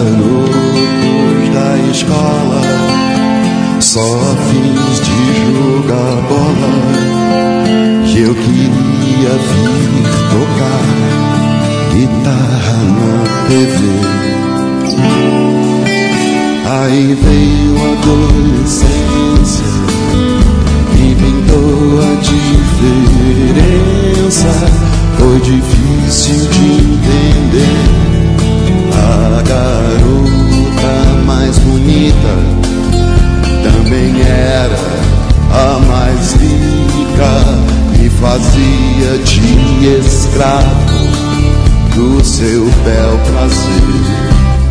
garotos da escola, só a fins de jogar bola, que eu queria vir tocar guitarra na TV. Aí veio a adolescência e pintou a diferença. Foi difícil de entender. A garota mais bonita também era a mais rica, me fazia de escravo do seu bel prazer.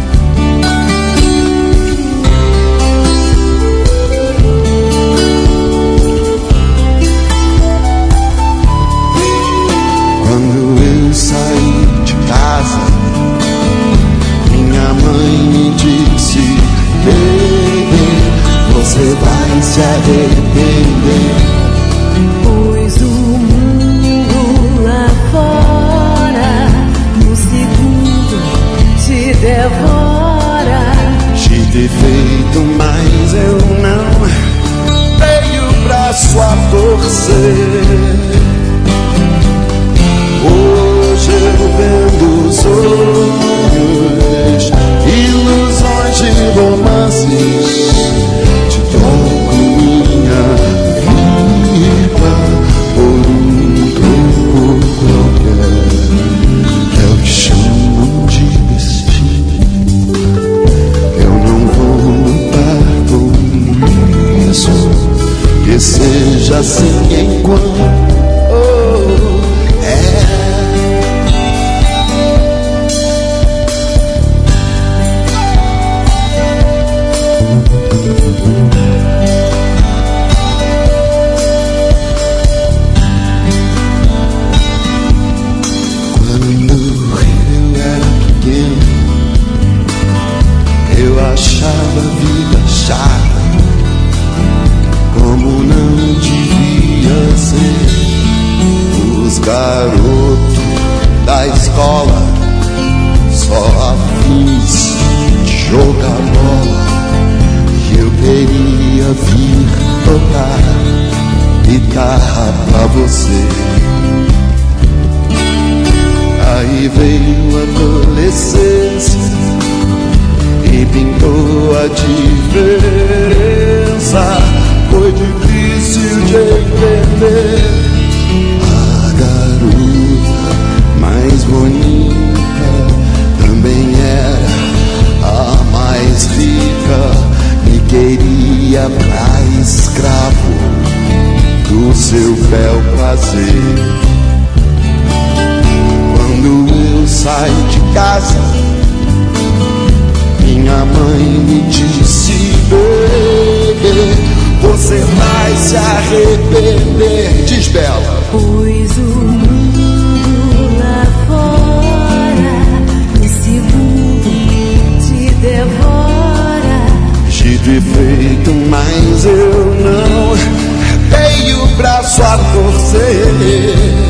Saí de casa, minha mãe me disse: bebê, você vai se arrepender, pois o mundo lá fora no segundo te devora. De defeito, mas eu não dei o braço a torcer. Hoje eu vendo sonhos, ilusões de romances, te troco minha vida por um troco qualquer. É o que chamam de destino. Eu não vou lutar com isso, que seja assim enquanto achava a vida chata, como não devia ser. Os garotos da escola, só afins de jogar bola, que eu queria vir tocar guitarra pra você. Aí veio a adolescência e pintou a diferença. Foi difícil de entender. A garota mais bonita também era a mais rica, me queria pra escravo do seu bel prazer. Quando eu saí de casa, minha mãe me disse: bebê, você vai se arrepender. Diz Bela, pois o mundo lá fora no segundo te devora. de defeito, mas eu não dei o braço a torcer.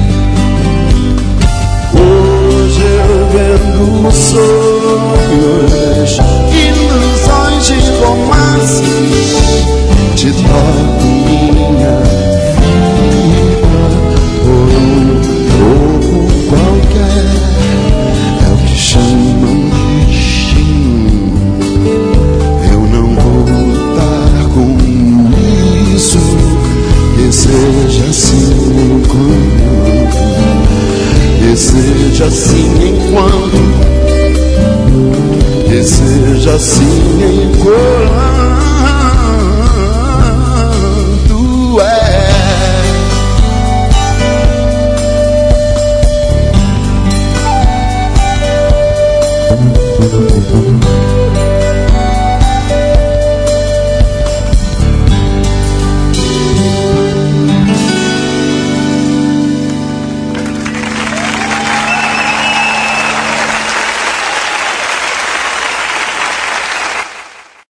Hoje eu vendo sonhos, ilusões de romances, te toco minha vida por um troco qualquer. É o que chamam de destino. Eu não vou lutar com isso, que seja assim enquanto, que seja assim enquanto, que seja assim enquanto.